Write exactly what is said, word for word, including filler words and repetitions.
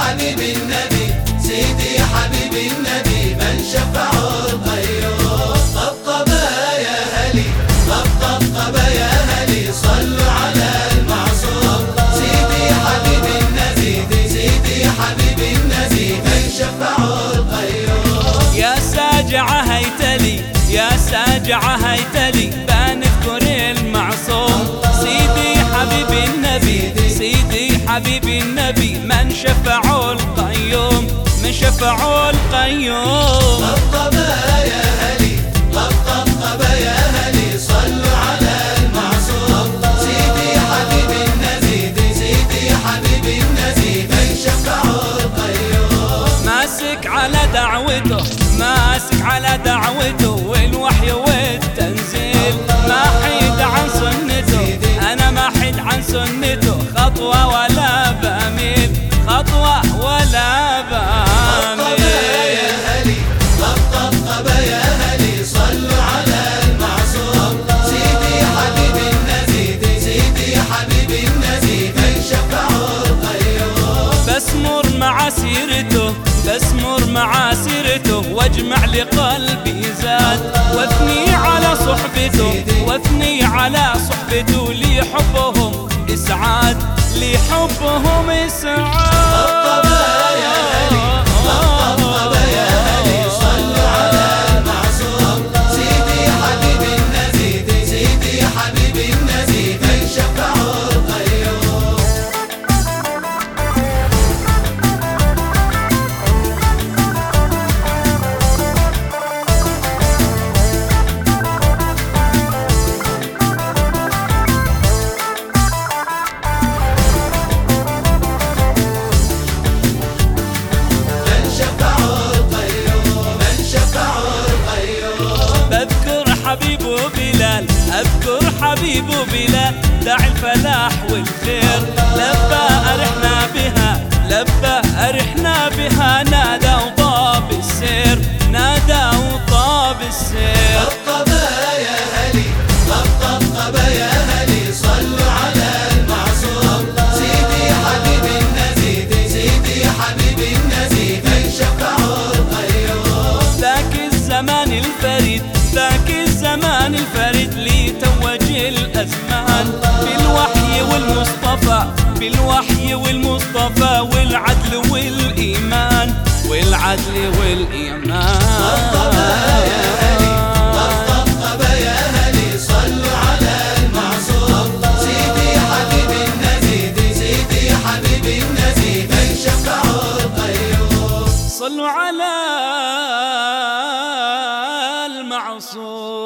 حبيب النبي سيدي حبيب النبي من شفعه القيوم. طبطبة يا هلي طبطبة يا هلي صلوا على المعصوم سيدي حبيب النبي سيدي حبيب النبي من شفعه القيوم. يا ساجعة هيتلي يا ساجعة هيتلي بنذكر المعصوم سيدي حبيب النبي سيدي حبيب النبي من شفعه القيوم من شفعه القيوم. طبطبة يا هلي طبطبة يا هلي صلوا على المعصوم سيدي حبيب النبي سيدي حبيب النبي من شفعه القيوم. ماسك على دعوته ماسك على دعوته والوحي والتنزيل ما حيد عن سنته أنا ما حيد عن سنته خطوة ولا بميل خطوة ولا بميل. يا هلي طبطبة يا هلي صلوا على المعصوم سيدي حبيب النبي سيدي حبيب النبي من شفعه القيوم. بسمر مع سيرته بسمر مع سيرته واجمع لقلبي زاد واثني على صحبته واثني على صحبته لحبهم اسعاد لحبهم اسعاد. طبطبة يا هلي طبطبة يا هلي صلوا على المعصوم سيدي حبيب النبي سيدي حبيب النبي من شفعه القيوم. حبيبه بلال أذكر حبيبه بلال داعي الفلاح والخير لبى أرحنا بها لبى أرحنا بها نادى وطاب السير نادى وطاب السير. طبطبة يا هلي طبطبة يا هلي صلوا على المعصوم سيدي حبيب النبي سيدي حبيب النبي من شفعه القيوم. ذاك الزمان الفريد ذاك الزمان الفريد لي توج الأزمان بالوحي والمصطفى بالوحي والمصطفى والعدل والإيمان والعدل والإيمان. طبطبة يا هلي طبطبة يا هلي صلوا على المعصوم سيدي حبيب النبي سيدي حبيب النبي من شفعه القيوم. صلوا على المعصوم.